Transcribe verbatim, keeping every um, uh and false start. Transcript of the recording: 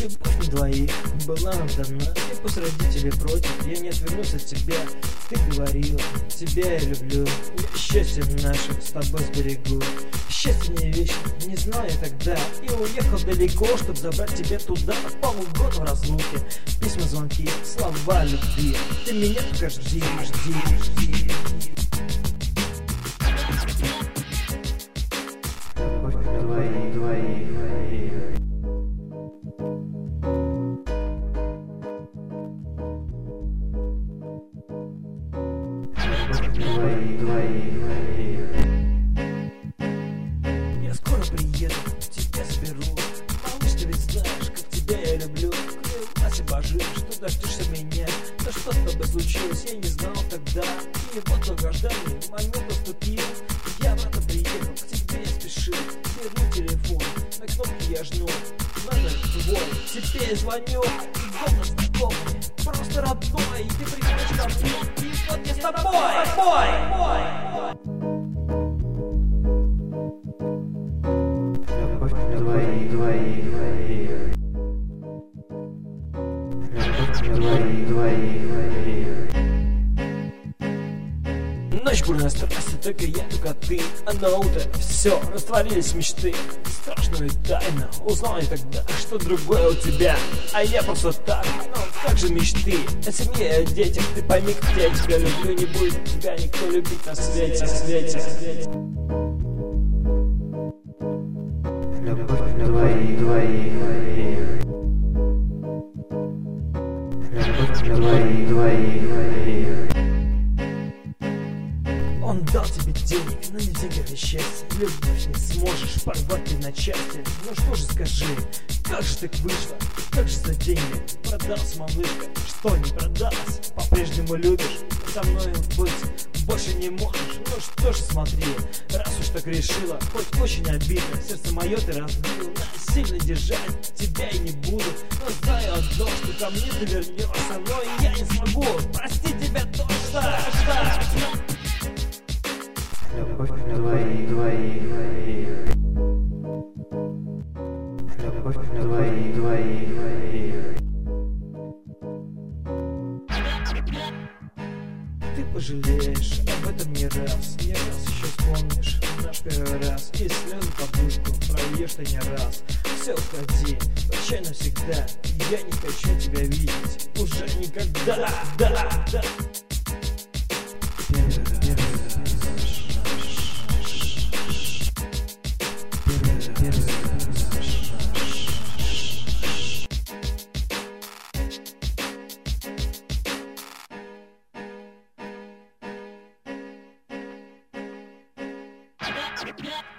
Любовь на двоих была нам дана, и пусть родители против, я не отвернусь от тебя. Ты говорила, тебя я люблю, я счастье наше с тобой сберегу. Счастье не вечно, не знаю тогда, и уехал далеко, чтоб забрать тебя туда. Полгода в разлуке, письма, звонки, слова любви. Ты меня только жди, жди, жди. Любовь на двоих, двоих, двоих. Двоих, двоих, двоих. Я скоро приеду, тебя заберу. Малыш, ты ведь знаешь, как тебя я люблю. Клянусь боже, что дождешься меня. Да что с тобой случилось, я не знал тогда. И вот долгожданный момент наступил. Я, брата, приехал, к тебе я спешил. Верну телефон, на кнопке я жну. Номер твой, тебе я звоню. Голос знакомый, просто родной. Ты приходишь ко мне, и вот я с тобой, бой, бой. Любовь на двоих, двоих, двоих. Любовь на двоих, двоих, двоих. Ночь бурная страсти, только я, только ты. А на утро все, растворились мечты. Страшную тайну узнал я тогда, что другое у тебя. А я просто так, но как же мечты о семье, о детях. Ты пойми, как я тебя люблю. Не будет тебя никто любить на свете, свете, свете. Любовь на двоих, двоих, двоих. Любовь на двоих, двоих, двоих. Он дал тебе денег, но не деньгах и счастье. Любовь не сможешь порвать ты на части. Ну что же скажи, как же так вышло? Как же за деньги продалась малышка? Что не продалась? По-прежнему любишь? Со мной быть больше не можешь? Ну что ж, смотри, раз уж так решила, хоть очень обидно, сердце мое ты разбил. Сильно держать тебя и не буду, но знаю одно, что ко мне ты вернешься. Но я не смогу простить тебя точно. Любовь на двоих, двоих, двоих. Любовь на двоих, двоих, двоих. Ты пожалеешь об этом не раз, не раз еще вспомнишь наш первый раз. И слезы подушку прольешь ты не раз. Все, уходи, прощай навсегда. Я не хочу тебя видеть уже никогда. Да, да. Первый раз, первый раз. Yeah.